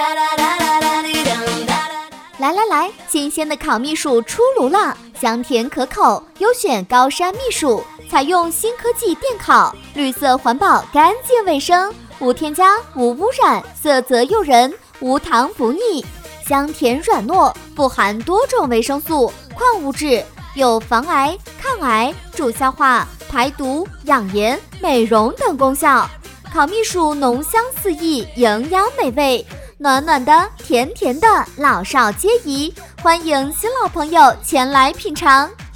来，新鲜的烤蜜薯出炉了，香甜可口，优选高山蜜薯，采用新科技电烤，绿色环保，干净卫生，无添加，无污染，色泽诱人，无糖不腻，香甜软糯，富含多种维生素、矿物质，有防癌、抗癌、助消化、排毒、养颜、美容等功效。烤蜜薯浓香四溢，营养美味，暖暖的，甜甜的，老少皆宜，欢迎新老朋友前来品尝。